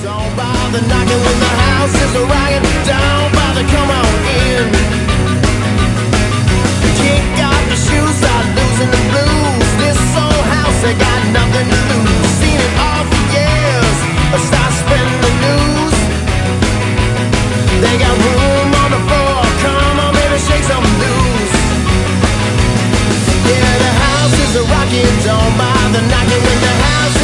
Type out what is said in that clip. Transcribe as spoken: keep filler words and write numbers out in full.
Don't bother knocking when the house is a rockin'. Don't bother, come on in. Kick off the shoes, start losing the blues. This old house, they got nothing to lose. Seen it all for years, start spreading the news. They got room on the floor, come on baby, shake some loose. Yeah, the house is a rockin'. Don't bother knocking when the house